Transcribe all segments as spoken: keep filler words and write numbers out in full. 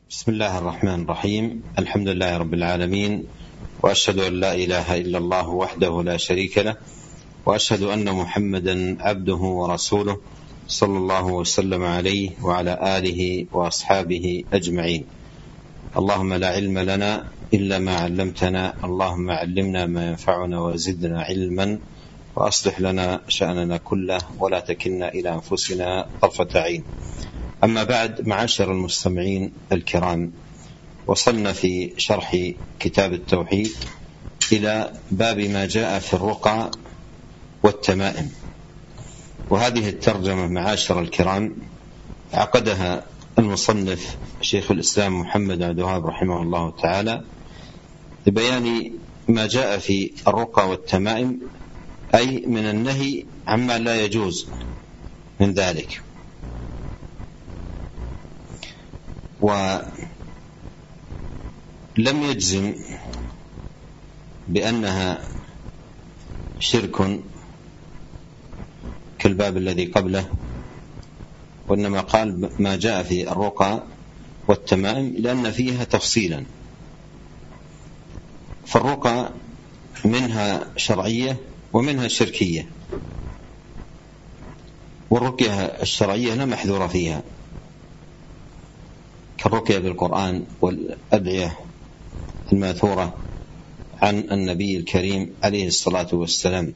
بسم الله الرحمن الرحيم. الحمد لله رب العالمين، وأشهد أن لا إله إلا الله وحده لا شريك له، وأشهد أن محمدا عبده ورسوله صلى الله وسلم عليه وعلى آله وأصحابه أجمعين. اللهم لا علم لنا إلا ما علمتنا، اللهم علمنا ما ينفعنا وزدنا علما، وأصلح لنا شأننا كله ولا تكلنا إلى أنفسنا طرفة عين. أما بعد، معاشر المستمعين الكرام، وصلنا في شرح كتاب التوحيد إلى باب ما جاء في الرقى والتمائم، وهذه الترجمة معاشر الكرام عقدها المصنف شيخ الإسلام محمد عبد الوهاب رحمه الله تعالى لبيان ما جاء في الرقى والتمائم، أي من النهي عما لا يجوز من ذلك. ولم يجزم بأنها شرك كالباب الذي قبله، وإنما قال ما جاء في الرقى والتمائم لأن فيها تفصيلا. فالرقى منها شرعية ومنها شركية، والرقية الشرعية لا محذور فيها كالرقية بالقرآن والأدعية الماثورة عن النبي الكريم عليه الصلاة والسلام.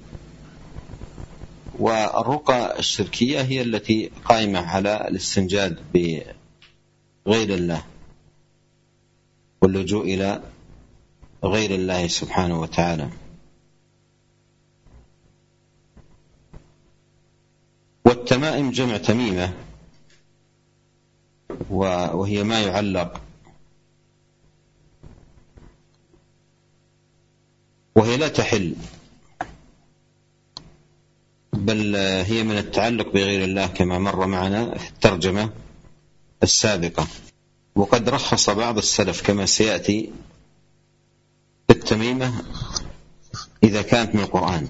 والرقى الشركية هي التي قائمة على الاستنجاد بغير الله واللجوء إلى غير الله سبحانه وتعالى. والتمائم جمع تميمة، وهي ما يعلق، وهي لا تحل، بل هي من التعلق بغير الله كما مر معنا في الترجمة السابقة. وقد رخص بعض السلف كما سيأتي التميمة إذا كانت من القرآن،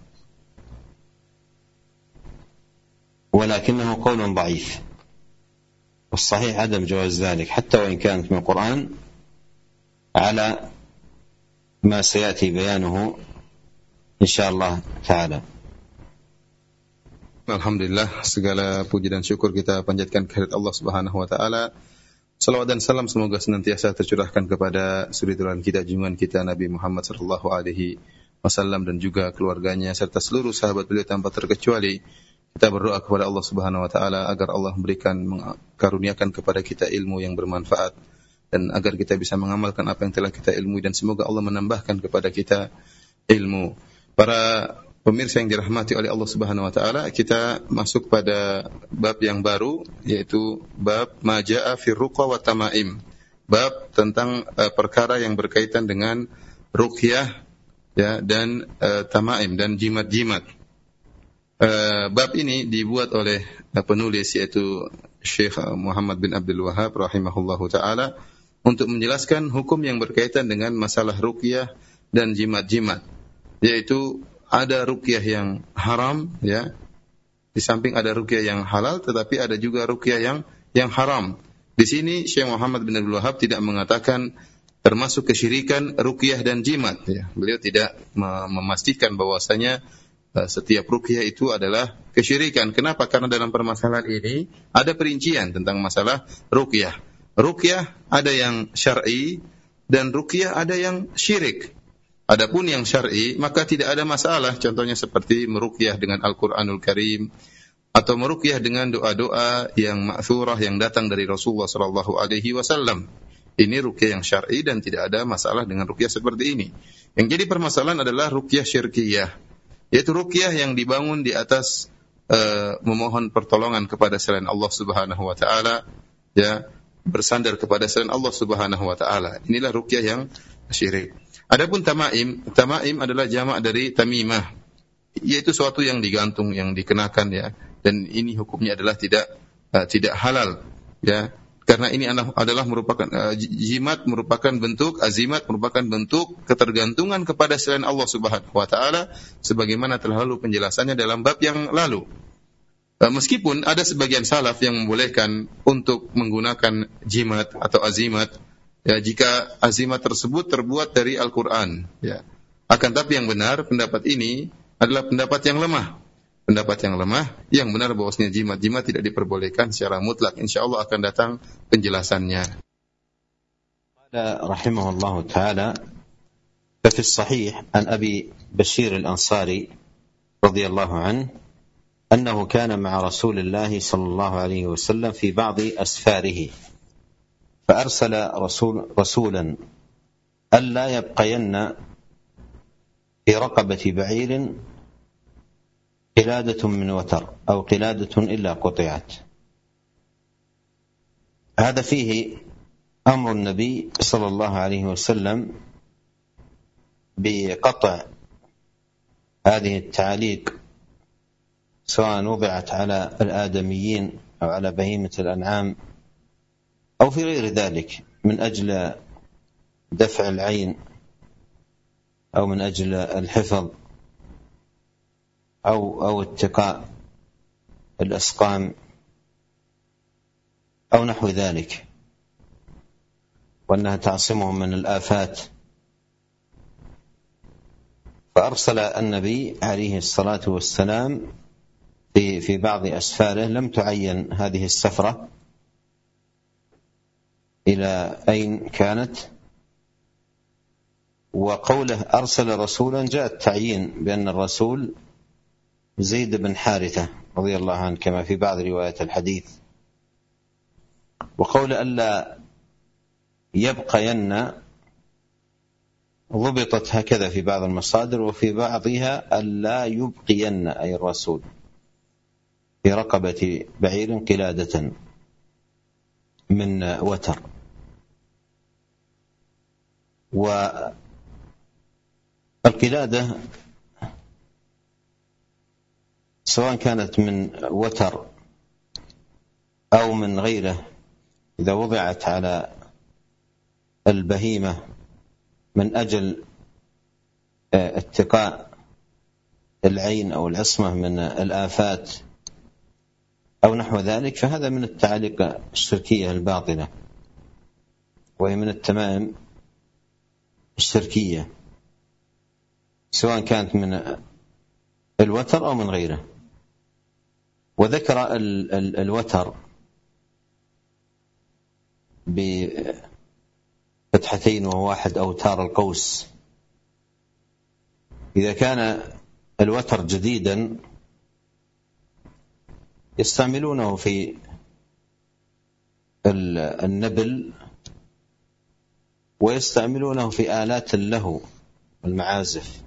ولكنه قول ضعيف، والصحيح عدم جواز ذلك حتى وإن كانت من القرآن، على ما سيأتي بيانه إن شاء الله تعالى. Alhamdulillah, segala puji dan syukur kita panjatkan kehadirat Allah Subhanahu wa taala. Salawat dan salam semoga senantiasa tercurahkan kepada suri teladan kita, junjungan kita Nabi Muhammad sallallahu alaihi wasallam dan juga keluarganya serta seluruh sahabat beliau tanpa terkecuali. Kita berdoa kepada Allah Subhanahu wa taala agar Allah memberikan karuniakan kepada kita ilmu yang bermanfaat dan agar kita bisa mengamalkan apa yang telah kita ilmui, dan semoga Allah menambahkan kepada kita ilmu. Para pemirsa yang dirahmati oleh Allah Subhanahu wa taala, kita masuk pada bab yang baru, yaitu bab ma jaa fi ruqa wa tamaim. Bab tentang uh, perkara yang berkaitan dengan ruqyah ya dan uh, tamaim dan jimat-jimat. Uh, bab ini dibuat oleh uh, penulis yaitu Syekh Muhammad bin Abdul Wahhab rahimahullahu taala untuk menjelaskan hukum yang berkaitan dengan masalah ruqyah dan jimat-jimat, yaitu ada ruqyah yang haram ya, di samping ada ruqyah yang halal, tetapi ada juga ruqyah yang yang haram. Di sini Syekh Muhammad bin Abdul Wahhab tidak mengatakan termasuk kesyirikan ruqyah dan jimat ya. Beliau tidak memastikan bahwasanya setiap ruqyah itu adalah kesyirikan. Kenapa? Karena dalam permasalahan ini ada perincian tentang masalah ruqyah. Ruqyah ada yang syar'i dan ruqyah ada yang syirik. Adapun yang syar'i maka tidak ada masalah. Contohnya seperti meruqyah dengan Al-Qur'anul Karim atau meruqyah dengan doa-doa yang ma'thurah yang datang dari Rasulullah sallallahu alaihi wasallam. Ini ruqyah yang syar'i dan tidak ada masalah dengan ruqyah seperti ini. Yang jadi permasalahan adalah ruqyah syirkiyah, yaitu ruqyah yang dibangun di atas uh, memohon pertolongan kepada selain Allah Subhanahu wa taala ya, bersandar kepada selain Allah Subhanahu wa taala. Inilah ruqyah yang syirik. Adapun tamaim, tamaim adalah jamak dari tamimah, yaitu suatu yang digantung, yang dikenakan ya, dan ini hukumnya adalah tidak uh, tidak halal ya, karena ini adalah merupakan uh, jimat merupakan bentuk azimat, merupakan bentuk ketergantungan kepada selain Allah Subhanahu wa taala, sebagaimana telah lalu penjelasannya dalam bab yang lalu. Meskipun ada sebagian salaf yang membolehkan untuk menggunakan jimat atau azimat, ya, jika azimat tersebut terbuat dari Al-Quran, ya. Akan tapi yang benar, pendapat ini adalah pendapat yang lemah. Pendapat yang lemah, yang benar bahwasanya jimat-jimat tidak diperbolehkan secara mutlak. InsyaAllah akan datang penjelasannya. Rahimahullah ta'ala, ففي الصحيح عن أبي بشير الأنصاري رضي الله عنه أنه كان مع رسول الله صلى الله عليه وسلم في بعض أسفاره فأرسل رسول رسولا ألا يبقين في رقبة بعير قلادة من وتر أو قلادة إلا قطعت. هذا فيه أمر النبي صلى الله عليه وسلم بقطع هذه التعاليق سواء وضعت على الآدميين أو على بهيمة الأنعام أو في غير ذلك من أجل دفع العين أو من أجل الحفظ أو أو اتقاء الأسقام أو نحو ذلك، وأنها تعصمهم من الآفات. فأرسل النبي عليه الصلاة والسلام في في بعض أسفاره، لم تعين هذه السفرة إلى أين كانت، وقوله أرسل رسولا جاء التعيين بأن الرسول زيد بن حارثة رضي الله عنه كما في بعض روايات الحديث. وقول ألا يبقين ضبطت هكذا في بعض المصادر، وفي بعضها ألا يبقين أي الرسول في رقبة بعير قلادة من وتر. والقلادة سواء كانت من وتر أو من غيره إذا وضعت على البهيمة من أجل اتقاء العين أو العصمة من الآفات أو نحو ذلك، فهذا من التعاليق الشركية الباطلة، وهي من التمائم الشركية سواء كانت من الوتر أو من غيره. وذكر ال ال الوتر بفتحتين وهو واحد أوتار القوس. إذا كان الوتر جديدا يستعملونه في النبل ويستعملونه في آلات اللهو والمعازف.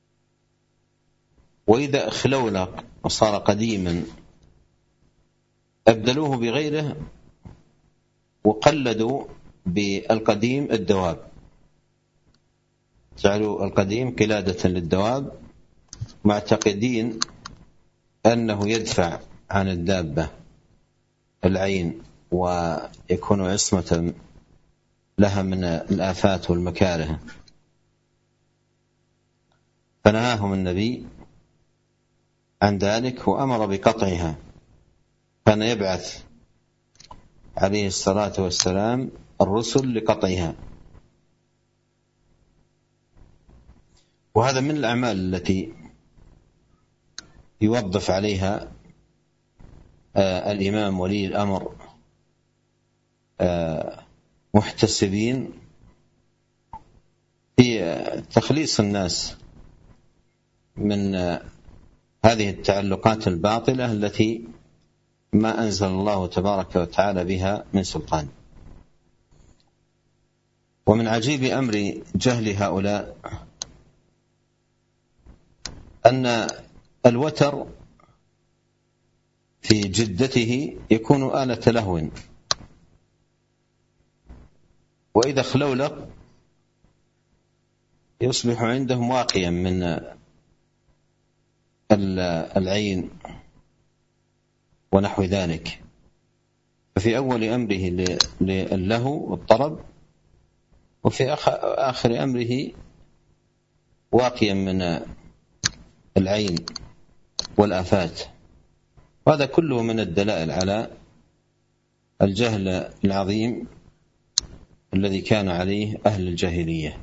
وإذا اخلولق وصار قديما أبدلوه بغيره وقلدوا بالقديم الدواب، جعلوا القديم قلادة للدواب معتقدين أنه يدفع عن الدابة العين ويكون عصمة لها من الآفات والمكاره. فنهاهم النبي عن ذلك وأمر بقطعها. كان يبعث عليه الصلاة والسلام الرسل لقطعها. وهذا من الأعمال التي يوظف عليها آه الإمام ولي الأمر آه محتسبين في تخليص الناس من آه هذه التعلقات الباطلة التي ما أنزل الله تبارك وتعالى بها من سلطان. ومن عجيب أمر جهل هؤلاء أن الوتر في جدته يكون آلة لهو، وإذا خلولق يصبح عندهم واقيا من العين ونحو ذلك. ففي أول أمره للهو والطرب، وفي آخر أمره واقيا من العين والآفات وهذا كله من الدلائل على الجهل العظيم الذي كان عليه أهل الجاهلية.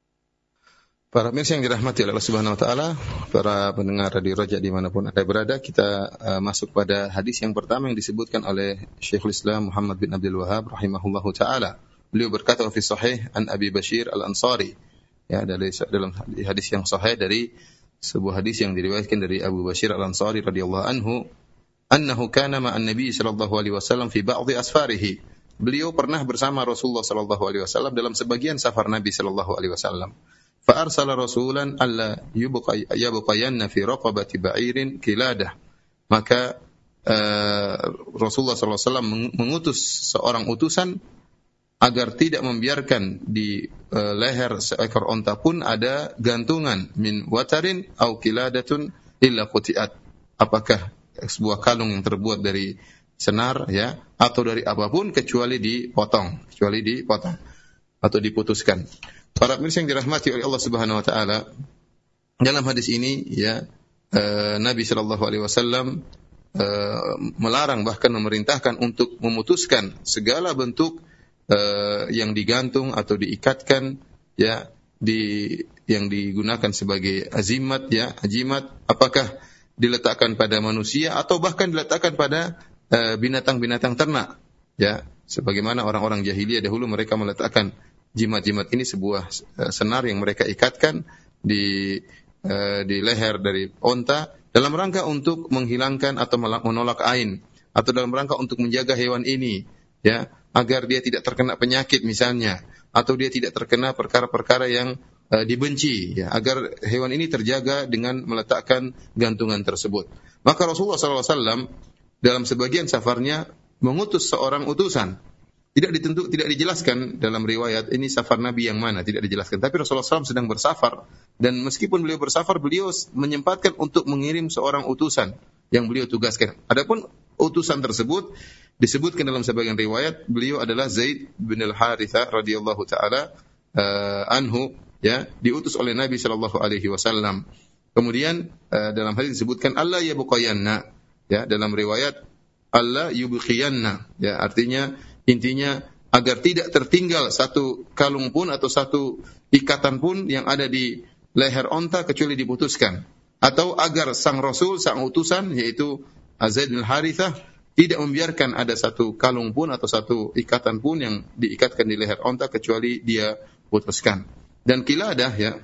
Para pemirsa yang dirahmati oleh Allah Subhanahu wa taala, para pendengar Radio Raja dimanapun Anda berada, kita uh, masuk pada hadis yang pertama yang disebutkan oleh Syekhul Islam Muhammad bin Abdul Wahhab rahimahullahu taala. Beliau berkata fi sahih an Abi Bashir Al-Ansari, ya, dari dalam hadis yang sahih dari sebuah hadis yang diriwayatkan dari Abu Bashir Al-Ansari radhiyallahu anhu, annahu kana ma'an Nabi sallallahu alaihi wasallam fi ba'dhi asfarihi. Beliau pernah bersama Rasulullah sallallahu alaihi wasallam dalam sebagian safar Nabi sallallahu alaihi wasallam. Fa arsala rasulan alla yubqa yabqayanna fi raqabati ba'irin kiladah. Maka uh, Rasulullah sallallahu alaihi wasallam mengutus seorang utusan agar tidak membiarkan di uh, leher seekor onta pun ada gantungan min watarin au kiladatun illa qutiat. Apakah sebuah kalung yang terbuat dari senar, ya, atau dari apapun kecuali dipotong, kecuali dipotong atau diputuskan. Para pemirsa yang dirahmati oleh Allah Subhanahu wa taala, dalam hadis ini, ya, uh, Nabi sallallahu alaihi wasallam uh, melarang, bahkan memerintahkan untuk memutuskan segala bentuk uh, yang digantung atau diikatkan, ya, di yang digunakan sebagai azimat, ya, ajimat, apakah diletakkan pada manusia atau bahkan diletakkan pada uh, binatang-binatang ternak, ya, sebagaimana orang-orang jahiliyah dahulu mereka meletakkan jimat-jimat ini sebuah uh, senar yang mereka ikatkan di uh, di leher dari onta dalam rangka untuk menghilangkan atau menolak ain, atau dalam rangka untuk menjaga hewan ini, ya, agar dia tidak terkena penyakit misalnya, atau dia tidak terkena perkara-perkara yang uh, dibenci, ya, agar hewan ini terjaga dengan meletakkan gantungan tersebut. Maka Rasulullah sallallahu alaihi wasallam dalam sebagian safarnya mengutus seorang utusan. Tidak ditentu, tidak dijelaskan dalam riwayat ini safar Nabi yang mana, tidak dijelaskan. Tapi Rasulullah sallallahu alaihi wasallam sedang bersafar, dan meskipun beliau bersafar, beliau menyempatkan untuk mengirim seorang utusan yang beliau tugaskan. Adapun utusan tersebut disebutkan dalam sebagian riwayat beliau adalah Zaid bin Al-Harithah radhiyallahu taala uh, anhu, ya, diutus oleh Nabi sallallahu alaihi wasallam. Kemudian uh, dalam hadis disebutkan Allah yabqayanna, ya, dalam riwayat Allah yubqiyanna, ya, artinya intinya agar tidak tertinggal satu kalung pun atau satu ikatan pun yang ada di leher onta kecuali diputuskan, atau agar sang Rasul, sang utusan yaitu Zaid bin Harithah tidak membiarkan ada satu kalung pun atau satu ikatan pun yang diikatkan di leher onta kecuali dia putuskan. Dan kiladah, ya,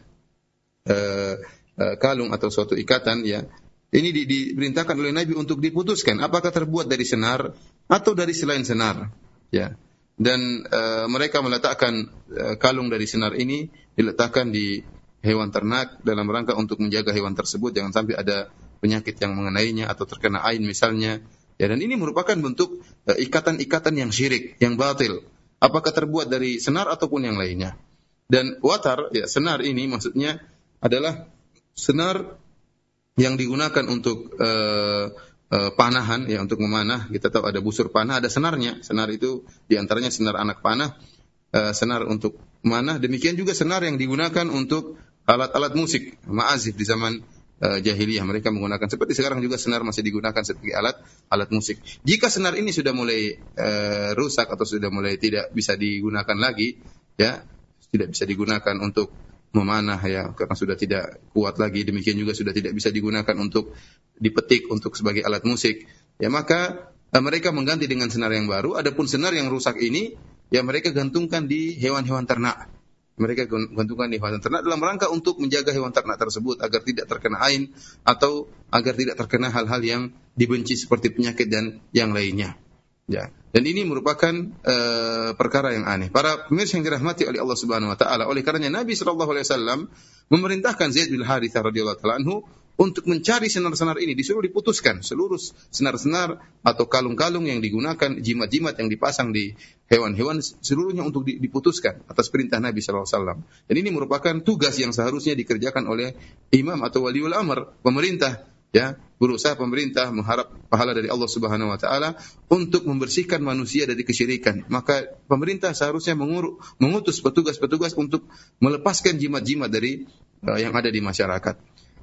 uh, uh, kalung atau suatu ikatan, ya, ini di, diperintahkan oleh Nabi untuk diputuskan apakah terbuat dari senar atau dari selain senar, ya. Dan uh, mereka meletakkan uh, kalung dari senar ini diletakkan di hewan ternak dalam rangka untuk menjaga hewan tersebut jangan sampai ada penyakit yang mengenainya atau terkena ain misalnya, ya. Dan ini merupakan bentuk uh, ikatan-ikatan yang syirik, yang batil, apakah terbuat dari senar ataupun yang lainnya. Dan watar, ya, senar ini maksudnya adalah senar yang digunakan untuk uh, uh, panahan, ya, untuk memanah. Kita tahu ada busur panah, ada senarnya. Senar itu diantaranya senar anak panah, uh, senar untuk memanah. Demikian juga senar yang digunakan untuk alat-alat musik, ma'azif di zaman uh, jahiliyah. Mereka menggunakan, seperti sekarang juga senar masih digunakan sebagai alat alat musik. Jika senar ini sudah mulai uh, rusak atau sudah mulai tidak bisa digunakan lagi, ya, tidak bisa digunakan untuk memanah, ya, karena sudah tidak kuat lagi, demikian juga sudah tidak bisa digunakan untuk dipetik untuk sebagai alat musik, ya, maka eh, mereka mengganti dengan senar yang baru. Adapun senar yang rusak ini, ya, mereka gantungkan di hewan-hewan ternak. Mereka gantungkan di hewan ternak dalam rangka untuk menjaga hewan ternak tersebut agar tidak terkena ain atau agar tidak terkena hal-hal yang dibenci seperti penyakit dan yang lainnya, ya. Dan ini merupakan uh, perkara yang aneh. Para pemirsa yang dirahmati oleh Allah Subhanahu wa taala, oleh karenanya Nabi sallallahu alaihi wasallam memerintahkan Zaid bin Harithah radhiyallahu taala anhu untuk mencari senar-senar ini, disuruh diputuskan seluruh senar-senar atau kalung-kalung yang digunakan, jimat-jimat yang dipasang di hewan-hewan, seluruhnya untuk diputuskan atas perintah Nabi sallallahu alaihi wasallam. Dan ini merupakan tugas yang seharusnya dikerjakan oleh imam atau waliul amr, pemerintah, ya, berusaha pemerintah mengharap pahala dari Allah Subhanahu wa taala untuk membersihkan manusia dari kesyirikan. Maka pemerintah seharusnya mengurus, mengutus petugas-petugas untuk melepaskan jimat-jimat dari uh, yang ada di masyarakat.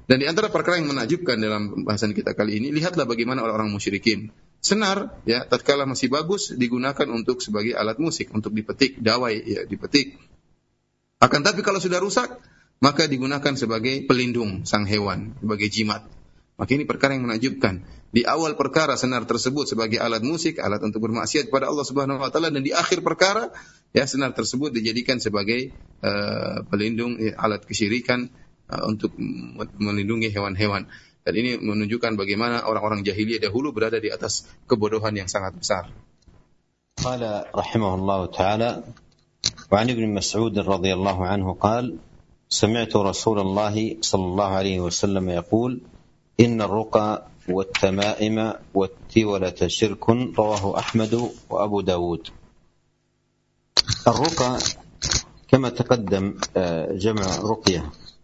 Dan di antara perkara yang menakjubkan dalam bahasan kita kali ini, lihatlah bagaimana orang-orang musyrikin. Senar, ya, tatkala masih bagus digunakan untuk sebagai alat musik, untuk dipetik, dawai, ya, dipetik. Akan tapi kalau sudah rusak, maka digunakan sebagai pelindung sang hewan, sebagai jimat. Maka ini perkara yang menakjubkan. Di awal perkara senar tersebut sebagai alat musik, alat untuk bermaksiat kepada Allah Subhanahu wa taala, dan di akhir perkara ya senar tersebut dijadikan sebagai uh, pelindung, ya, alat kesyirikan uh, untuk melindungi hewan-hewan. Dan ini menunjukkan bagaimana orang-orang jahiliyah dahulu berada di atas kebodohan yang sangat besar. Qala rahimahullah ta'ala wa 'an ibn Mas'ud radhiyallahu anhu qala sami'tu Rasulullah sallallahu alaihi wasallam yaqul inna ar-ruqa wat-tama'ima wat-tiwalata shirkun rawahu Ahmad wa Abu Dawud. Ar-ruqa kama taqaddam jam' ruqyah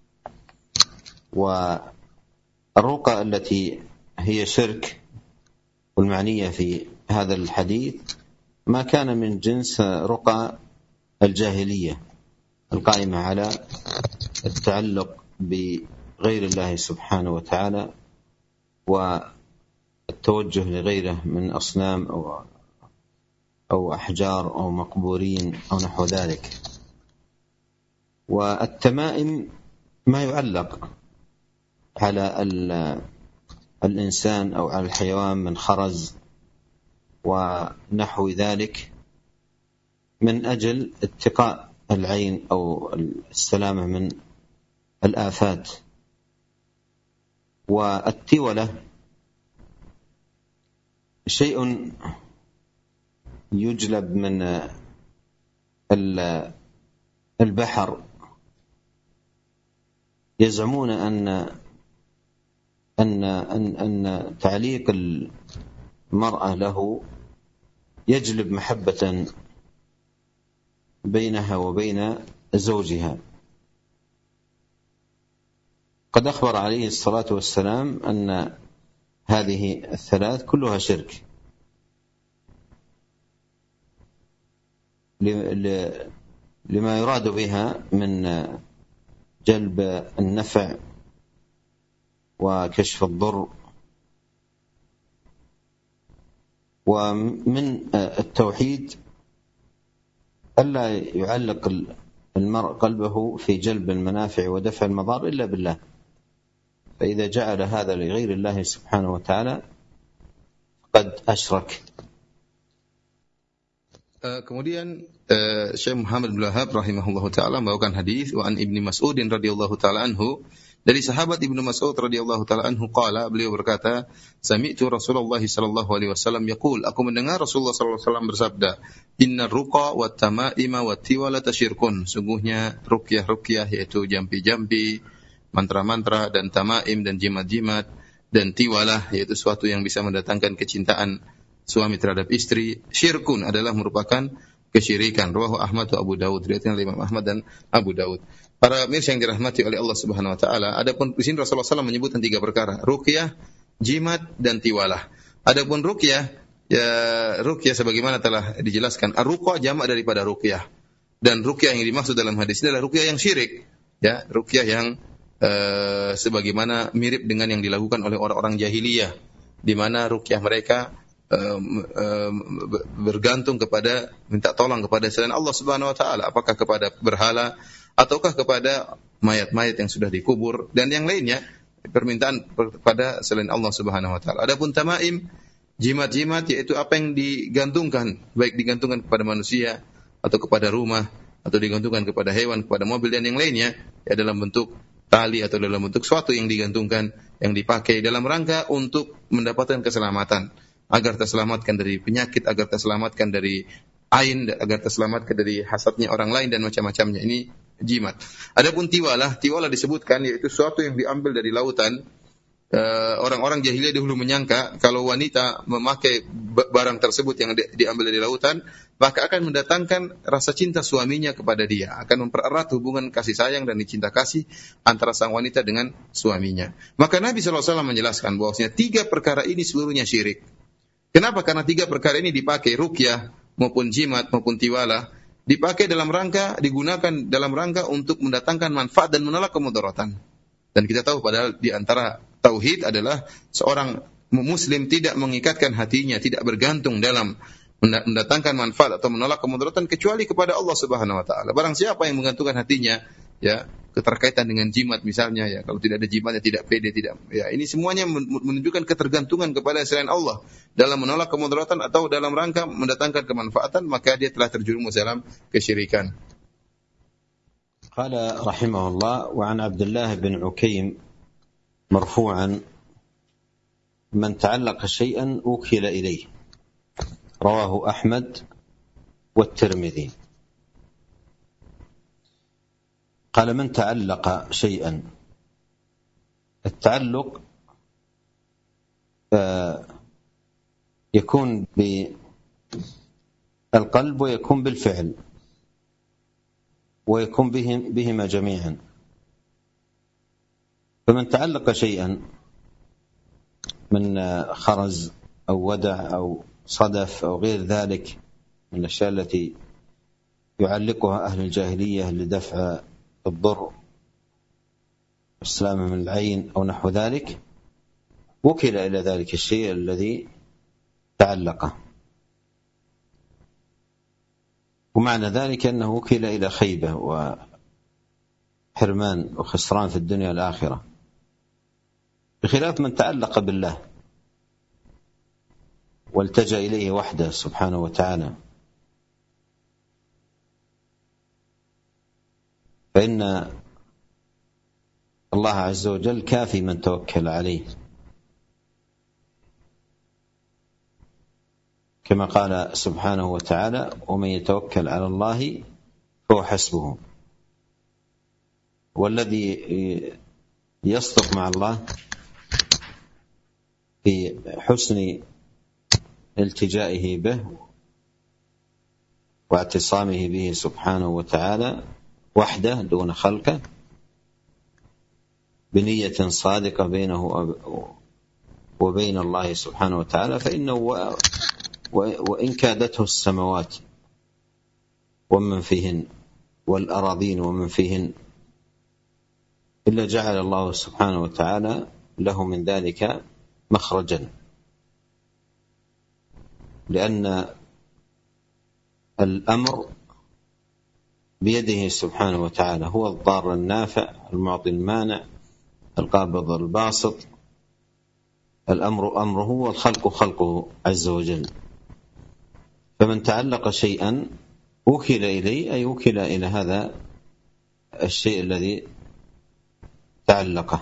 wa الرقى التي هي شرك والمعنية في هذا الحديث ما كان من جنس رقى الجاهلية القائمة على التعلق بغير الله سبحانه وتعالى والتوجه لغيره من أصنام أو أو أحجار أو مقبورين أو نحو ذلك. والتمائم ما يعلق على الإنسان أو على الحيوان من خرز ونحو ذلك من أجل اتقاء العين أو السلامة من الآفات. والتولة شيء يجلب من البحر، يزعمون أن أن أن أن تعليق المرأة له يجلب محبة بينها وبين زوجها. قد أخبر عليه الصلاة والسلام أن هذه الثلاث كلها شرك لما يراد بها من جلب النفع وكشف الضر. ومن التوحيد ألا يعلق المرء قلبه في جلب المنافع ودفع المضار إلا بالله، فإذا جعل هذا لغير الله سبحانه وتعالى قد أشرك. Kemudian uh, Syekh Muhammad bin Wahab rahimahullahu taala membawakan hadis wa an Ibnu Mas'ud radhiyallahu taala anhu, dari sahabat Ibnu Mas'ud radhiyallahu taala anhu qala, beliau berkata, sami'tu Rasulullah sallallahu alaihi wasallam yaqul, aku mendengar Rasulullah sallallahu alaihi wasallam bersabda, innar ruqa wat tama'ima wat tiwalata syirkun, sungguhnya ruqyah-ruqyah yaitu jampi-jampi, mantra-mantra dan tamaim dan jimat-jimat dan tiwalah yaitu sesuatu yang bisa mendatangkan kecintaan suami terhadap istri, syirkun adalah merupakan kesyirikan. Rawahu Ahmad wa Abu Dawud, riwayatnya Imam Ahmad dan Abu Dawud. Para mirsa yang dirahmati oleh Allah Subhanahu wa taala, adapun di sini Rasulullah sallallahu alaihi wasallam menyebutkan tiga perkara, ruqyah, jimat dan tiwalah. Adapun ruqyah, ya ruqyah sebagaimana telah dijelaskan, ar-ruqa jamak daripada ruqyah. Dan ruqyah yang dimaksud dalam hadis ini adalah ruqyah yang syirik, ya, ruqyah yang uh, sebagaimana mirip dengan yang dilakukan oleh orang-orang jahiliyah, di mana ruqyah mereka Um, um, bergantung kepada, minta tolong kepada selain Allah Subhanahu wa taala, apakah kepada berhala ataukah kepada mayat-mayat yang sudah dikubur dan yang lainnya, permintaan kepada selain Allah Subhanahu wa taala. Adapun tamaim, jimat-jimat yaitu apa yang digantungkan, baik digantungkan kepada manusia atau kepada rumah atau digantungkan kepada hewan, kepada mobil dan yang lainnya, ya dalam bentuk tali atau dalam bentuk suatu yang digantungkan, yang dipakai dalam rangka untuk mendapatkan keselamatan, agar terselamatkan dari penyakit, agar terselamatkan dari ain, agar terselamatkan dari hasadnya orang lain dan macam-macamnya. Ini jimat. Adapun tiwalah, tiwalah disebutkan yaitu sesuatu yang diambil dari lautan. Uh, orang-orang jahiliyah dahulu menyangka kalau wanita memakai barang tersebut yang di- diambil dari lautan, maka akan mendatangkan rasa cinta suaminya kepada dia, akan mempererat hubungan kasih sayang dan cinta kasih antara sang wanita dengan suaminya. Maka Nabi sallallahu alaihi wasallam menjelaskan bahwasanya tiga perkara ini seluruhnya syirik. Kenapa? Karena tiga perkara ini dipakai, ruqyah maupun jimat maupun tiwalah, dipakai dalam rangka, digunakan dalam rangka untuk mendatangkan manfaat dan menolak kemudaratan. Dan kita tahu padahal di antara tauhid adalah seorang muslim tidak mengikatkan hatinya, tidak bergantung dalam mendatangkan manfaat atau menolak kemudaratan kecuali kepada Allah Subhanahu wa taala. Barang siapa yang menggantungkan hatinya, ya, keterkaitan dengan jimat misalnya, ya, kalau tidak ada jimatnya tidak pede, tidak, ya, ini semuanya menunjukkan ketergantungan kepada selain Allah dalam menolak kemudaratan atau dalam rangka mendatangkan kemanfaatan, maka dia telah terjerumus dalam kesyirikan. Qala rahimahullah wa an Abdullah bin Ukaim marfu'an man ta'allaqa shay'an ukila ilayhi rawahu Ahmad wa Tirmidzi. قال من تعلق شيئا التعلق يكون بالقلب ويكون بالفعل ويكون بهما جميعا. فمن تعلق شيئا من خرز أو ودع أو صدف أو غير ذلك من الأشياء التي يعلقها أهل الجاهلية لدفع الضر والسلامة من العين أو نحو ذلك وكل إلى ذلك الشيء الذي تعلقه، ومعنى ذلك أنه وكل إلى خيبة وحرمان وخسران في الدنيا والآخرة، بخلاف من تعلق بالله والتجأ إليه وحده سبحانه وتعالى، فإن الله عز وجل كافي من توكل عليه، كما قال سبحانه وتعالى ومن يتوكل على الله فهو حسبه. والذي يصدق مع الله في حسن التجائه به واعتصامه به سبحانه وتعالى وحده دون خلقه بنية صادقة بينه وبين الله سبحانه وتعالى، فإنه وإن كادته السماوات ومن فيهن والأراضين ومن فيهن إلا جعل الله سبحانه وتعالى له من ذلك مخرجا، لأن الأمر بيده سبحانه وتعالى، هو الضار النافع المعطي المانع القابض الباسط، الأمر أمره والخلق خلقه عز وجل. فمن تعلق شيئا وكل إليه أي وكل إلى هذا الشيء الذي تعلقه.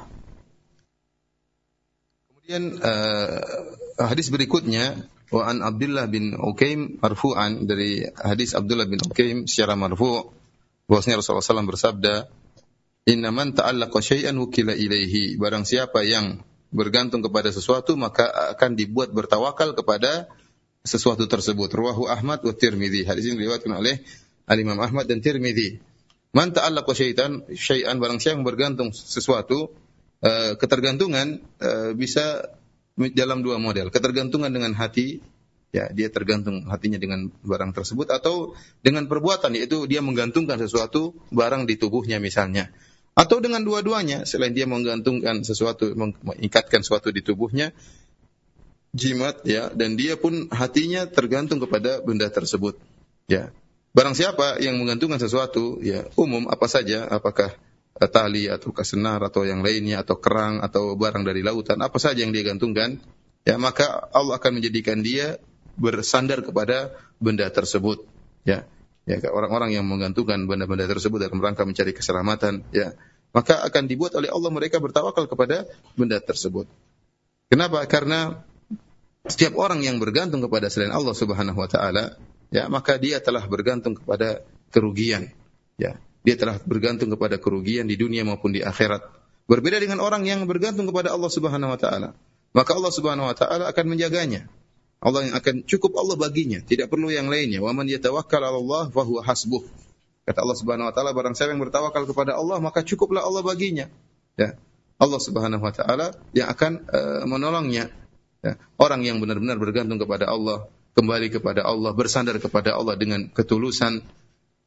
Kemudian uh, hadis berikutnya wa an Abdullah bin Ukaim marfu'an, dari hadis Abdullah bin Ukaim secara marfu' bahwasanya Rasulullah shallallahu alaihi wasallam bersabda, inna man ta'allaqa syai'an wukila ilaihi, barang siapa yang bergantung kepada sesuatu maka akan dibuat bertawakal kepada sesuatu tersebut. Rawahu Ahmad wa Tirmidzi, hadis ini diriwayatkan oleh Al-Imam Ahmad dan Tirmidzi. Man ta'allaqa syai'an syai'an, barang siapa yang bergantung sesuatu, uh, ketergantungan uh, bisa dalam dua model, ketergantungan dengan hati, ya, dia tergantung hatinya dengan barang tersebut, atau dengan perbuatan, yaitu dia menggantungkan sesuatu barang di tubuhnya misalnya, atau dengan dua-duanya, selain dia menggantungkan sesuatu, mengikatkan sesuatu di tubuhnya, jimat, ya, dan dia pun hatinya tergantung kepada benda tersebut, ya. Barang siapa yang menggantungkan sesuatu, ya, umum apa saja, apakah tali atau senar atau yang lainnya, atau kerang atau barang dari lautan, apa saja yang dia gantungkan, ya, maka Allah akan menjadikan dia bersandar kepada benda tersebut, ya. Ya, orang-orang yang menggantungkan benda-benda tersebut dalam rangka mencari keselamatan, ya, maka akan dibuat oleh Allah mereka bertawakal kepada benda tersebut. Kenapa? Karena setiap orang yang bergantung kepada selain Allah Subhanahu wa taala, ya, maka dia telah bergantung kepada kerugian, ya. Dia telah bergantung kepada kerugian di dunia maupun di akhirat. Berbeda dengan orang yang bergantung kepada Allah Subhanahu wa taala, maka Allah Subhanahu wa taala akan menjaganya. Allah yang akan cukup Allah baginya, tidak perlu yang lainnya. Wa man yatawakkal 'ala Allah fa huwa hasbuh. Kata Allah Subhanahu wa taala, barang siapa yang bertawakal kepada Allah, maka cukuplah Allah baginya. Ya. Allah Subhanahu wa taala yang akan uh, menolongnya. Ya. Orang yang benar-benar bergantung kepada Allah, kembali kepada Allah, bersandar kepada Allah dengan ketulusan,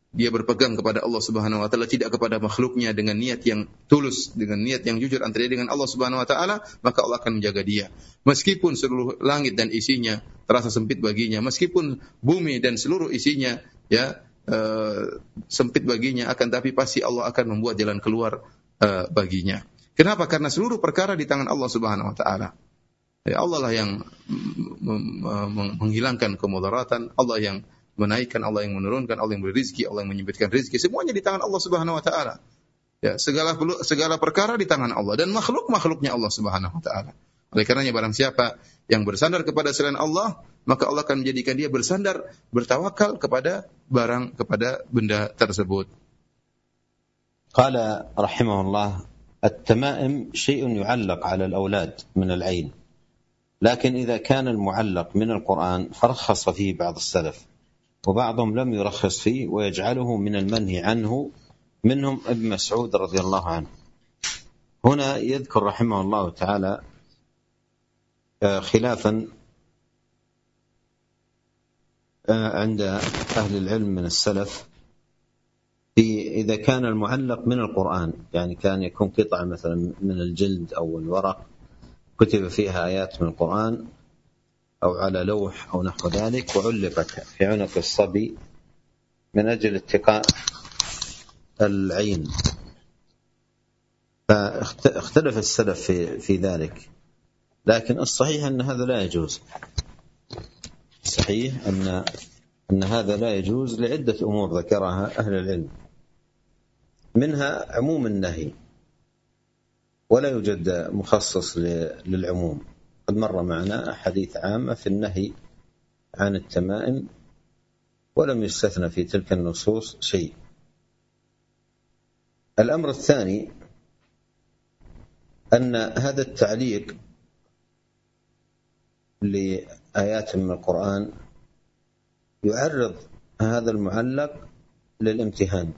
dia berpegang kepada Allah Subhanahu wa taala, tidak kepada makhluknya dengan niat yang tulus, dengan niat yang jujur antara dia dengan Allah Subhanahu wa taala, maka Allah akan menjaga dia. Meskipun seluruh langit dan isinya terasa sempit baginya, meskipun bumi dan seluruh isinya ya uh, sempit baginya, akan tapi pasti Allah akan membuat jalan keluar uh, baginya. Kenapa? Karena seluruh perkara di tangan Allah Subhanahu wa taala. Ya, Allah lah yang menghilangkan kemudaratan, Allah yang menaikkan, Allah yang menurunkan, Allah yang beri rezeki, Allah yang menyempitkan rezeki, semuanya di tangan Allah Subhanahu wa taala. Ya, segala segala perkara di tangan Allah dan makhluk-makhluknya Allah Subhanahu wa taala. Oleh karenanya barang siapa yang bersandar kepada selain Allah, maka Allah akan menjadikan dia bersandar, bertawakal kepada barang, kepada benda tersebut. Qala rahimahullah, at-tama'im syai'un yu'allaq 'ala al-awlad min al-'ain. Lakin idza kana al-mu'allaq min al-Qur'an farkhasa fihi ba'd as-salaf. وبعضهم لم يرخص فيه ويجعله من المنهي عنه منهم ابن مسعود رضي الله عنه. هنا يذكر رحمه الله تعالى خلافا عند أهل العلم من السلف في إذا كان المعلق من القرآن، يعني كان يكون قطعة مثلا من الجلد أو الورق كتب فيها آيات من القرآن أو على لوح أو نحو ذلك وعلقت في عنق الصبي من أجل اتقاء العين، فاختلف السلف في في ذلك. لكن الصحيح أن هذا لا يجوز، صحيح أن أن هذا لا يجوز لعدة أمور ذكرها أهل العلم، منها عموم النهي، ولا يوجد مخصص للعموم. قد مر معنا حديث عامة في النهي عن التمائم ولم يستثنى في تلك النصوص شيء. الأمر الثاني أن هذا التعليق لآيات من القرآن يعرض هذا المعلق للامتهان،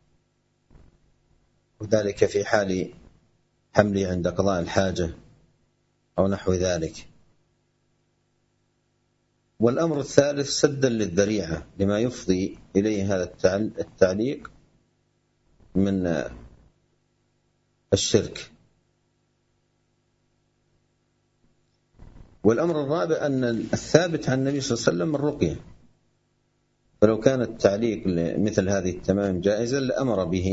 وذلك في حال حمله عند قضاء الحاجة أو نحو ذلك. والأمر الثالث سدا للذريعة لما يفضي إليه هذا التعليق من الشرك. والأمر الرابع أن الثابت عن النبي صلى الله عليه وسلم الرقية، فلو كان التعليق مثل هذه التمائم جائزا لأمر به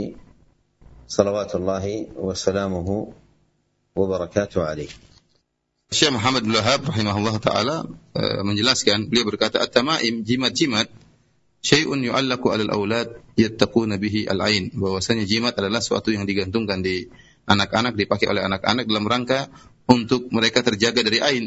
صلوات الله وسلامه وبركاته عليه. Syekh Muhammad bin Wahab rahimahullah taala uh, menjelaskan, beliau berkata, at-tamaim, jimat-jimat, syai'un yu'allaqu 'alal aulad yattaquna bihi al-'ain, bahwasanya jimat adalah sesuatu yang digantungkan di anak-anak, dipakai oleh anak-anak dalam rangka untuk mereka terjaga dari ain.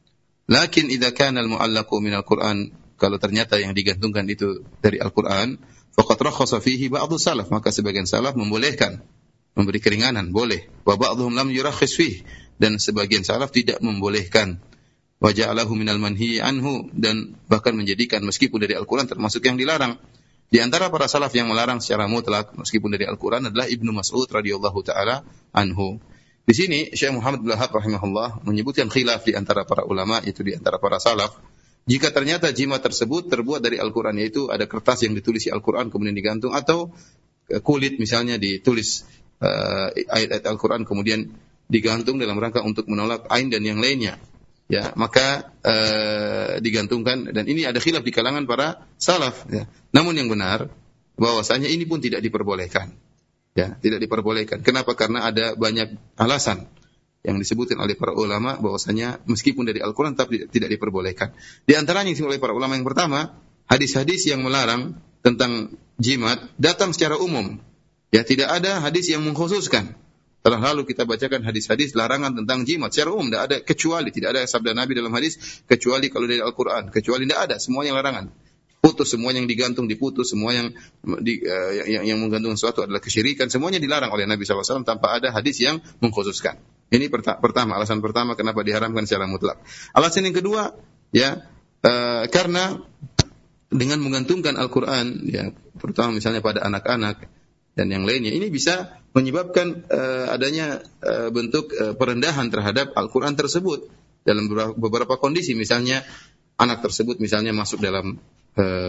Lakin idza kana al-mu'allaqu min al-Qur'an, kalau ternyata yang digantungkan itu dari Al-Qur'an, faqad rakhasa fihi ba'dhu salaf, maka sebagian salaf membolehkan, memberi keringanan, boleh. Wa ba'dhum lam yurakhis fihi, dan sebagian salaf tidak membolehkan. Wa ja'alahu minal manhi anhu, dan bahkan menjadikan meskipun dari Al-Qur'an termasuk yang dilarang. Di antara para salaf yang melarang secara mutlak meskipun dari Al-Qur'an adalah Ibnu Mas'ud radhiyallahu taala anhu. Di sini Syekh Muhammad bin Wahab rahimahullah menyebutkan khilaf di antara para ulama, yaitu di antara para salaf. Jika ternyata jimat tersebut terbuat dari Al-Qur'an, yaitu ada kertas yang ditulisi Al-Qur'an kemudian digantung, atau kulit misalnya ditulis uh, ayat-ayat Al-Qur'an kemudian digantung dalam rangka untuk menolak ain dan yang lainnya, ya, maka uh, digantungkan, dan ini ada khilaf di kalangan para salaf, ya. Namun yang benar bahwasanya ini pun tidak diperbolehkan, ya, tidak diperbolehkan. Kenapa? Karena ada banyak alasan yang disebutkan oleh para ulama bahwasanya meskipun dari Al-Qur'an tapi tidak diperbolehkan. Di antaranya yang disebut oleh para ulama yang pertama, hadis-hadis yang melarang tentang jimat datang secara umum, ya, tidak ada hadis yang mengkhususkan. Telah lalu kita bacakan hadis-hadis larangan tentang jimat secara umum, tidak ada kecuali, tidak ada sabda Nabi dalam hadis kecuali kalau dari Al-Qur'an, kecuali tidak ada, semuanya larangan. Putus, semua yang digantung diputus, semua yang di, uh, yang, yang menggantung sesuatu adalah kesyirikan, semuanya dilarang oleh Nabi shallallahu alaihi wasallam tanpa ada hadis yang mengkhususkan. Ini perta- pertama, alasan pertama kenapa diharamkan secara mutlak. Alasan yang kedua, ya, uh, karena dengan menggantungkan Al-Qur'an, ya, terutama misalnya pada anak-anak dan yang lainnya, ini bisa menyebabkan uh, adanya uh, bentuk uh, perendahan terhadap Al-Qur'an tersebut dalam beberapa kondisi. Misalnya anak tersebut misalnya masuk dalam uh,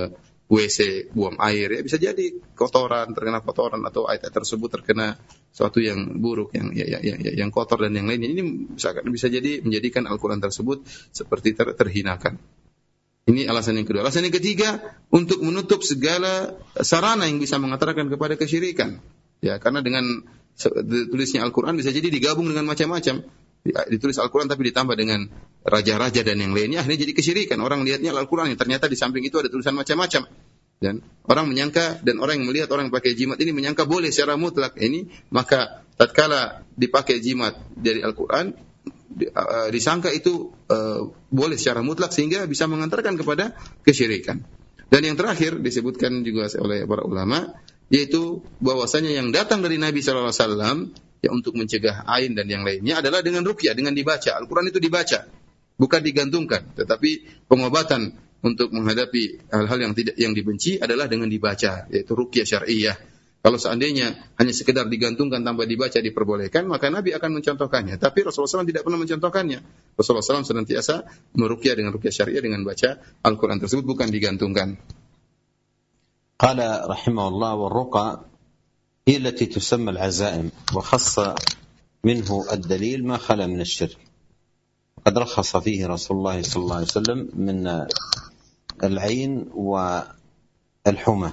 W C buang air, ya bisa jadi kotoran, terkena kotoran atau ayat tersebut terkena sesuatu yang buruk, yang yang, yang, yang kotor dan yang lainnya. Ini bisa, bisa jadi menjadikan Al-Quran tersebut seperti ter, terhinakan. Ini alasan yang kedua. Alasan yang ketiga, untuk menutup segala sarana yang bisa mengantarkan kepada kesyirikan. Ya, karena dengan tulisnya Al-Quran bisa jadi digabung dengan macam-macam. Ditulis Al-Quran tapi ditambah dengan raja-raja dan yang lainnya, akhirnya jadi kesyirikan. Orang lihatnya Al-Quran, yang ternyata di samping itu ada tulisan macam-macam. Dan orang menyangka, dan orang yang melihat orang yang pakai jimat ini menyangka boleh secara mutlak ini, maka tatkala dipakai jimat dari Al-Quran, disangka itu uh, boleh secara mutlak sehingga bisa mengantarkan kepada kesyirikan. Dan yang terakhir disebutkan juga oleh para ulama, yaitu bahwasanya yang datang dari Nabi sallallahu alaihi wasallam ya untuk mencegah ain dan yang lainnya adalah dengan ruqyah, dengan dibaca. Al-Quran itu dibaca, bukan digantungkan, tetapi pengobatan untuk menghadapi hal-hal yang tidak yang dibenci adalah dengan dibaca, yaitu ruqyah syar'iyyah. Kalau seandainya hanya sekedar digantungkan tanpa dibaca diperbolehkan, maka Nabi akan mencontohkannya. Tapi Rasulullah shallallahu alaihi wasallam tidak pernah mencontohkannya. Rasulullah shallallahu alaihi wasallam senantiasa meruqyah dengan ruqyah syariah dengan baca Al-Quran tersebut, bukan digantungkan. Qala rahimahullah wa ruqa هي التي تسمى العزائم وخص منه الدليل ما خلا من الشرك قد رخص فيه رسول الله صلى الله عليه وسلم من العين والحمى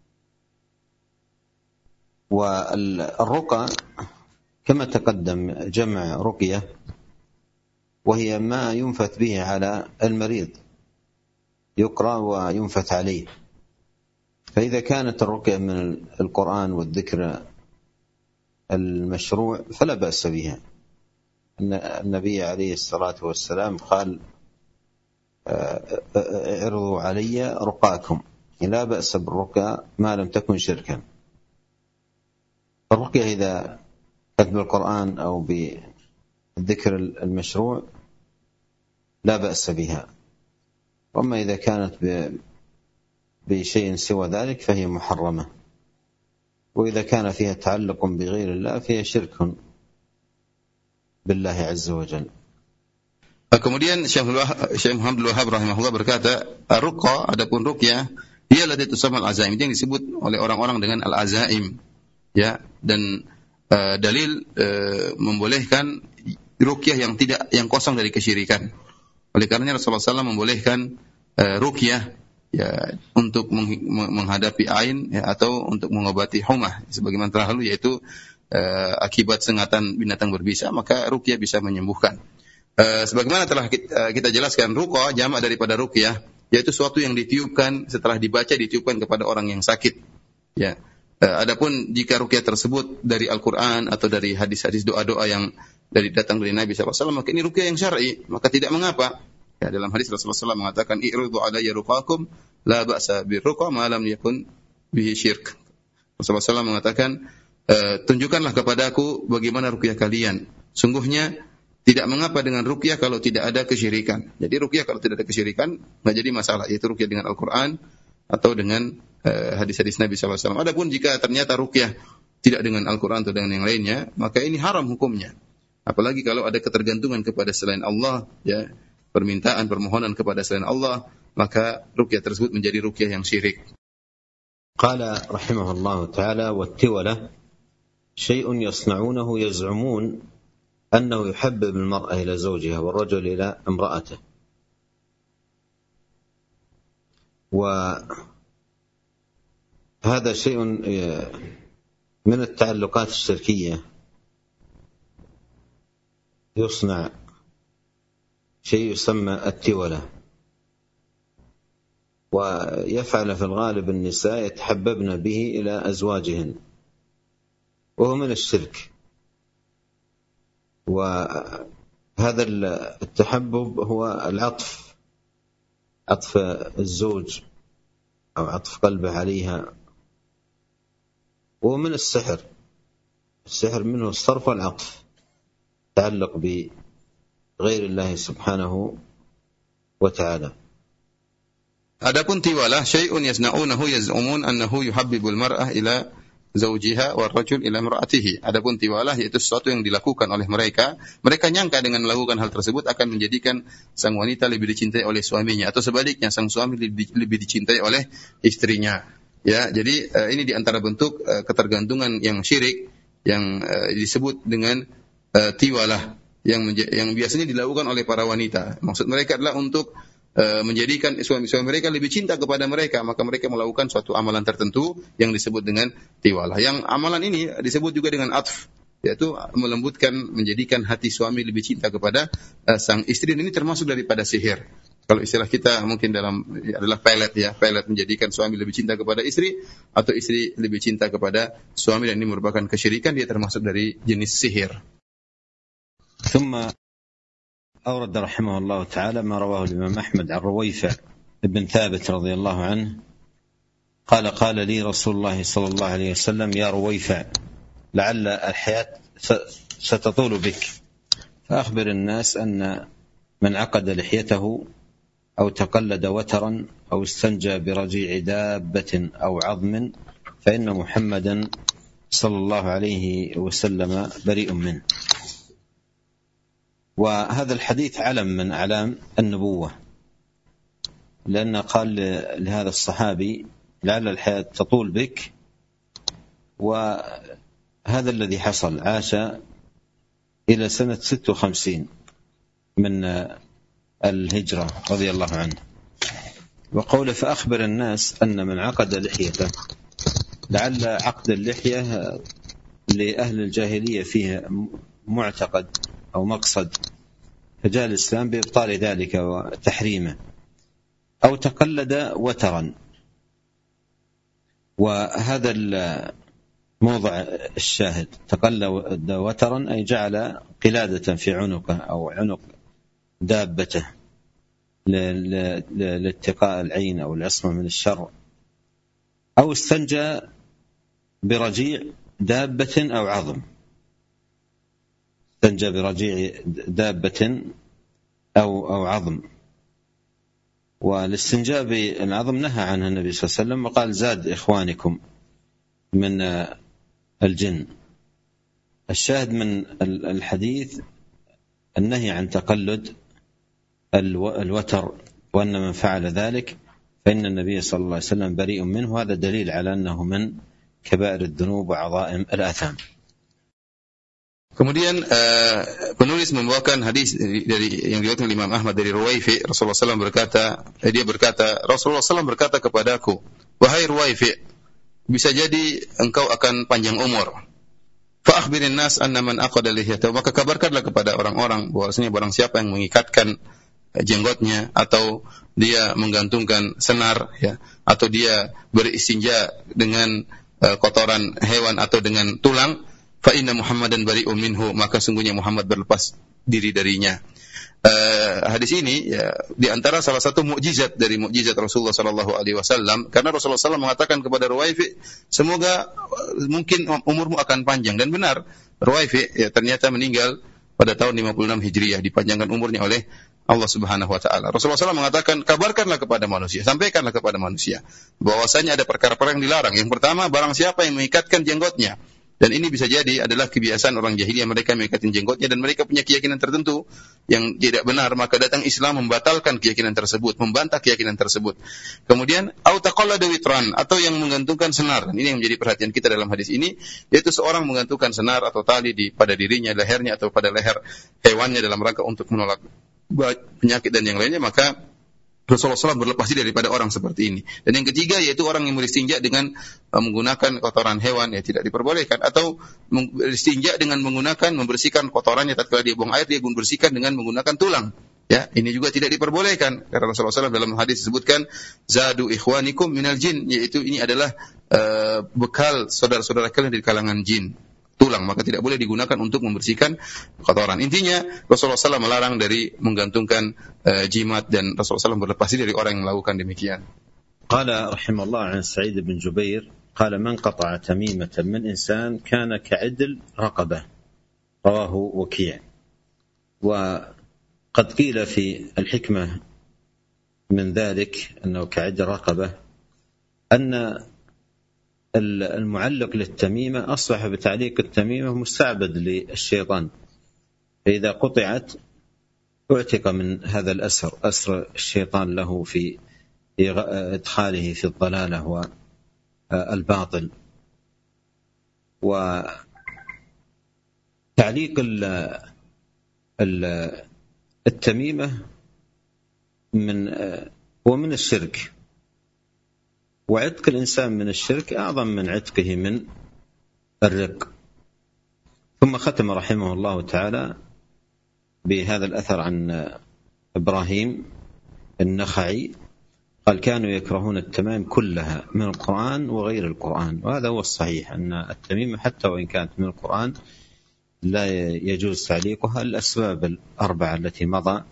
والرقى كما تقدم جمع رقية وهي ما ينفث به على المريض يقرأ وينفث عليه فإذا كانت الرقية من القرآن والذكر المشروع فلا بأس بها. النبي عليه الصلاة والسلام قال اعرضوا علي رقاكم، لا بأس بالرقى ما لم تكن شركا. الرقية إذا كانت بالقرآن أو بالذكر المشروع لا بأس بها، وأما إذا كانت ب بشيء سوى ذلك فهي محرمة، وإذا كان فيها تعلق بغير الله فهي شرك بالله عز وجل. Kemudian Syekh Muhammad Abdul Wahhab rahimahullah berkata, ruqa, adapun ruqyah, ia ladzi tusamma al-azaim, yang disebut oleh orang-orang dengan al-azaim, ya, dan uh, dalil uh, membolehkan ruqyah yang tidak yang kosong dari kesyirikan. Oleh karenanya Rasulullah shallallahu alaihi wasallam membolehkan uh, ruqyah ya untuk menghadapi ain ya, atau untuk mengobati humah sebagaimana terdahulu, yaitu uh, akibat sengatan binatang berbisa, maka ruqyah bisa menyembuhkan. Uh, sebagaimana telah kita, uh, kita jelaskan, ruqa jamak daripada ruqyah, yaitu suatu yang ditiupkan setelah dibaca, ditiupkan kepada orang yang sakit. Ya. Uh, adapun jika ruqyah tersebut dari Al-Quran atau dari hadis-hadis doa-doa yang dari datang dari Nabi sallallahu alaihi wasallam, maka ini ruqyah yang syar'i, maka tidak mengapa. Ya, dalam hadis Rasulullah shallallahu alaihi wasallam mengatakan, "I'ridu alayya ruqakum, la ba'sa birruqa ma lam yakun bihi syirk." Rasulullah shallallahu alaihi wasallam mengatakan, e, tunjukkanlah kepadaku bagaimana ruqyah kalian. Sungguhnya tidak mengapa dengan ruqyah kalau tidak ada kesyirikan. Jadi ruqyah kalau tidak ada kesyirikan enggak jadi masalah, yaitu ruqyah dengan Al-Qur'an atau dengan e, hadis-hadis Nabi sallallahu alaihi wasallam. Adapun jika ternyata ruqyah tidak dengan Al-Qur'an atau dengan yang lainnya, maka ini haram hukumnya. Apalagi kalau ada ketergantungan kepada selain Allah, ya, permintaan, permohonan kepada selain Allah, maka ruqyah tersebut menjadi ruqyah yang syirik. Qala rahimahullah ta'ala wat-tiwala syai'un yasna'unahu yaz'umun annahu yuhabbib al-mar'a ila zawjiha wal-rajul ila imra'atihi. Wa hadha syai'un min at-ta'alluqat ash-shirkiyyah yusna' شيء يسمى التولة، ويفعل في الغالب النساء يتحببن به إلى أزواجهن، وهو من الشرك. وهذا التحبب هو العطف، عطف الزوج أو عطف قلبه عليها، وهو من السحر. السحر منه الصرف والعطف، تعلق ب غير الله سبحانه وتعالى. Adapun tiwalah syai'un yasna'unahu yaz'umun annahu yuhabbibul mar'ah ila zawjiha war rajul ila imra'atihi. Adapun tiwalah yaitu sesuatu yang dilakukan oleh mereka, mereka nyangka dengan melakukan hal tersebut akan menjadikan sang wanita lebih dicintai oleh suaminya, atau sebaliknya sang suami lebih, lebih dicintai oleh istrinya. Ya, jadi uh, ini di antara bentuk uh, ketergantungan yang syirik yang uh, disebut dengan uh, tiwalah yang menja- yang biasanya dilakukan oleh para wanita. Maksud mereka adalah untuk Uh, menjadikan suami-suami mereka lebih cinta kepada mereka, maka mereka melakukan suatu amalan tertentu yang disebut dengan tiwalah. Yang amalan ini disebut juga dengan atf, yaitu melembutkan, menjadikan hati suami lebih cinta kepada uh, sang istri. Dan ini termasuk daripada sihir. Kalau istilah kita mungkin dalam ya, adalah pelet ya, pelet menjadikan suami lebih cinta kepada istri atau istri lebih cinta kepada suami, dan ini merupakan kesyirikan, dia termasuk dari jenis sihir. ثم أورد رحمه الله تعالى ما رواه الإمام أحمد عن رويفع بن ثابت رضي الله عنه قال قال لي رسول الله صلى الله عليه وسلم يا رويفع لعل الحياة ستطول بك فأخبر الناس أن من عقد لحيته أو تقلد وترا أو استنجى برجيع دابة أو عظم فإن محمدا صلى الله عليه وسلم بريء منه. وهذا الحديث علم من أعلام النبوة، لأن قال لهذا الصحابي لعل الحياة تطول بك، وهذا الذي حصل. عاش إلى سنة ست وخمسين من الهجرة رضي الله عنه. وقوله فأخبر الناس أن من عقد لحيته، لعل عقد اللحية لأهل الجاهلية فيه معتقد أو مقصد، فجاء الإسلام بإبطال ذلك وتحريمه. أو تقلد وترا، وهذا الموضع الشاهد، تقلد وترا أي جعل قلادة في عنقه أو عنق دابته لاتقاء العين أو العصمة من الشر. أو استنجى برجيع دابة أو عظم، استنجى برجيع دابة أو أو عظم. والاستنجاء بالعظم نهى عنه النبي صلى الله عليه وسلم، وقال زاد إخوانكم من الجن. الشاهد من الحديث النهي عن تقلد الوتر، وأن من فعل ذلك فإن النبي صلى الله عليه وسلم بريء منه. هذا دليل على أنه من كبائر الذنوب وعظائم الآثام. Kemudian uh, penulis membawakan hadis dari, dari yang diriwayatkan oleh Imam Ahmad dari Ruwaifi. Rasulullah sallallahu alaihi wasallam berkata, eh, dia berkata, Rasulullah sallallahu alaihi wasallam berkata kepadaku, wahai Ruwaifi, bisa jadi engkau akan panjang umur. Fa akhbirin nas anna man aqada lihiyatahu, maka kabarkanlah kepada orang-orang bahwasanya barang siapa yang mengikatkan jenggotnya, atau dia menggantungkan senar, ya, atau dia beristinja dengan uh, kotoran hewan atau dengan tulang, fa inna Muhammadan bari'un minhu, maka sungguhnya Muhammad berlepas diri darinya. Uh, hadis ini ya, di antara salah satu mukjizat dari mukjizat Rasulullah sallallahu alaihi wasallam, karena Rasulullah sallallahu alaihi wasallam mengatakan kepada Ruwaifi, semoga uh, mungkin umurmu akan panjang. Dan benar, Ruwaifi ya, ternyata meninggal pada tahun lima puluh enam Hijriah, dipanjangkan umurnya oleh Allah Subhanahu wa taala. Rasulullah sallallahu alaihi wasallam mengatakan, kabarkanlah kepada manusia, sampaikanlah kepada manusia bahwasanya ada perkara-perkara yang dilarang. Yang pertama, barang siapa yang mengikatkan jenggotnya. Dan ini bisa jadi adalah kebiasaan orang jahiliyah, mereka mengikatkan jenggotnya dan mereka punya keyakinan tertentu yang tidak benar, maka datang Islam membatalkan keyakinan tersebut, membantah keyakinan tersebut. Kemudian au taqallada witran, atau yang menggantungkan senar. Ini yang menjadi perhatian kita dalam hadis ini, yaitu seorang menggantungkan senar atau tali di pada dirinya, lehernya atau pada leher hewannya dalam rangka untuk menolak penyakit dan yang lainnya, maka Rasulullah shallallahu alaihi wasallam berlepas diri daripada orang seperti ini. Dan yang ketiga yaitu orang yang beristinja dengan uh, menggunakan kotoran hewan, ya tidak diperbolehkan. Atau beristinja dengan menggunakan, membersihkan kotorannya tatkala dia buang air, dia pun bersihkan dengan menggunakan tulang. Ya, ini juga tidak diperbolehkan. Karena Rasulullah shallallahu alaihi wasallam dalam hadis disebutkan zadu ikhwanikum minal jin, yaitu ini adalah uh, bekal saudara-saudara kalian dari kalangan jin. Tulang, maka tidak boleh digunakan untuk membersihkan kotoran. Intinya Rasulullah shallallahu alaihi wasallam melarang dari menggantungkan uh, jimat, dan Rasulullah shallallahu alaihi wasallam berlepas diri dari orang yang melakukan demikian. Qala rahimahullah an Sa'id bin Jubair qala man qata'a tamimatan min insan kana ka'idl raqabah, rawahu Waki'. Wa qad qila fi al-hikmah min dhalik annahu ka'idl raqabah anna المعلق للتميمة أصبح بتعليق التميمة مستعبد للشيطان، فإذا قطعت اعتق من هذا الأسر، أسر الشيطان له في إدخاله في الضلالة والباطل. وتعليق التميمة من ومن الشرك، وعتق الإنسان من الشرك أعظم من عتقه من الرق. ثم ختم رحمه الله تعالى بهذا الأثر عن إبراهيم النخعي قال: كانوا يكرهون التمائم كلها من القرآن وغير القرآن. وهذا هو الصحيح، أن التميمة حتى وإن كانت من القرآن لا يجوز تعليقها، الأسباب الأربعة التي مضى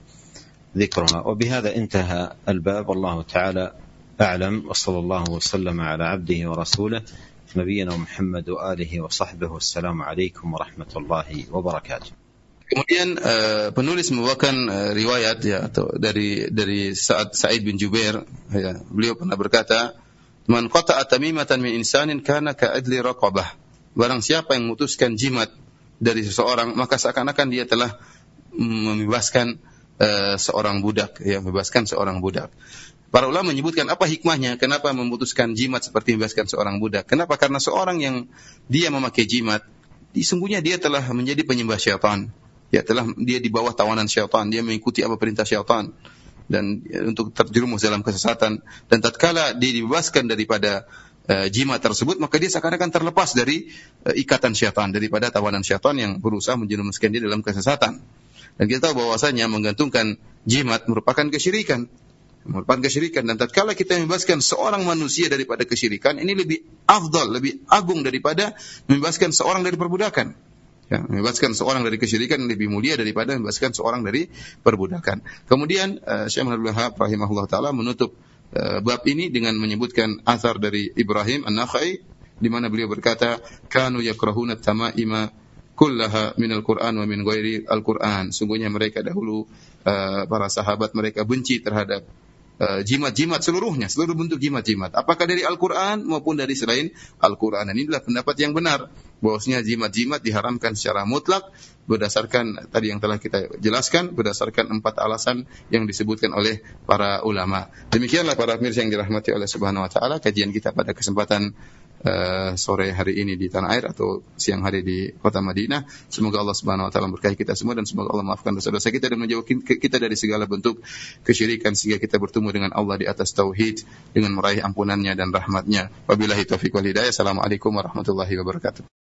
ذكرها. وبهذا انتهى الباب، والله تعالى أعلم، وصلى الله وسلم على عبده ورسوله نبينا محمد وآله وصحبه. والسلام عليكم ورحمة الله وبركاته. Kemudian uh, penulis membawakan uh, riwayat ya atau dari dari Sa'ad Sa'id bin Jubair ya, beliau pernah berkata, "Man qata'a tamimatan min insanin kana ka'adli raqabah." Barang siapa yang memutuskan jimat dari seseorang, maka seakan-akan dia telah membebaskan uh, seorang budak, ya, membebaskan seorang budak. Para ulama menyebutkan apa hikmahnya, kenapa memutuskan jimat seperti membebaskan seorang budak. Kenapa? Karena seorang yang dia memakai jimat, sesungguhnya dia telah menjadi penyembah syaitan. Ya, telah dia di bawah tawanan syaitan, dia mengikuti apa perintah syaitan dan ya, untuk terjerumus dalam kesesatan. Dan tatkala dia dibebaskan daripada uh, jimat tersebut, maka dia seakan-akan terlepas dari uh, ikatan syaitan, daripada tawanan syaitan yang berusaha menjerumuskan dia dalam kesesatan. Dan kita tahu bahwasanya menggantungkan jimat merupakan kesyirikan. merupakan kesyirikan, dan tatkala kita membebaskan seorang manusia daripada kesyirikan, ini lebih afdal, lebih agung daripada membebaskan seorang dari perbudakan. Ya, membebaskan seorang dari kesyirikan lebih mulia daripada membebaskan seorang dari perbudakan. Kemudian uh, Syekh Abdul Wahhab rahimahullah taala menutup uh, bab ini dengan menyebutkan athar dari Ibrahim An-Nakhai di mana beliau berkata, "Kanu yakrahuna at-tama'ima kullaha minal Qur'an wa min ghairi al-Qur'an." Sungguhnya mereka dahulu uh, para sahabat mereka benci terhadap uh, jimat-jimat seluruhnya, seluruh bentuk jimat-jimat, apakah dari Al-Qur'an maupun dari selain Al-Qur'an. Dan inilah pendapat yang benar, bahwasanya jimat-jimat diharamkan secara mutlak berdasarkan tadi yang telah kita jelaskan, berdasarkan empat alasan yang disebutkan oleh para ulama. Demikianlah para pemirsa yang dirahmati oleh Subhanahu wa taala, kajian kita pada kesempatan uh, sore hari ini di tanah air atau siang hari di kota Madinah. Semoga Allah Subhanahu wa taala memberkahi kita semua, dan semoga Allah maafkan dosa-dosa kita dan menjauhkan kita dari segala bentuk kesyirikan, sehingga kita bertemu dengan Allah di atas tauhid dengan meraih ampunannya dan rahmatnya. Wabillahi taufiq wal hidayah. Assalamualaikum warahmatullahi wabarakatuh.